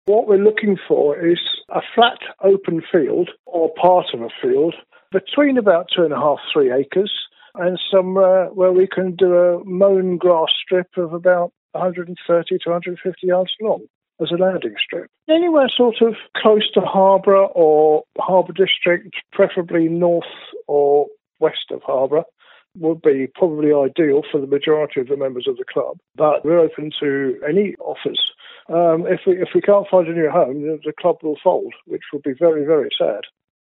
What we're looking for is a flat open field or part of a field between about 2.5, 3 acres and somewhere where we can do a mown grass strip of about 130 to 150 yards long as a landing strip. Anywhere sort of close to Harborough or Harbour District, preferably north or west of Harborough, would be probably ideal for the majority of the members of the club. But we're open to any offers. If we can't find a new home, the club will fold, which would be very, very sad.